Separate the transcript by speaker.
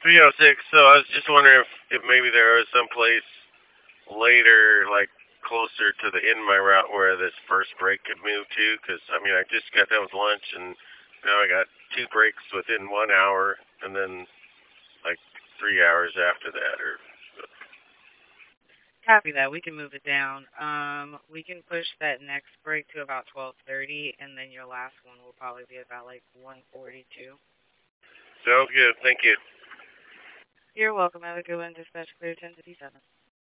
Speaker 1: 306. So I was just wondering if maybe there was some place later, like closer to the end of my route, where this first break could move to. Because I mean, I just got done with lunch, and now I got two breaks within 1 hour, and then like 3 hours after that. Or
Speaker 2: Copy that. We can move it down. We can push that next break to about 12:30, and then your last one will probably be about like 1:42.
Speaker 1: sounds good. Thank you.
Speaker 2: You're welcome. Have a good one. Dispatch clear 1057.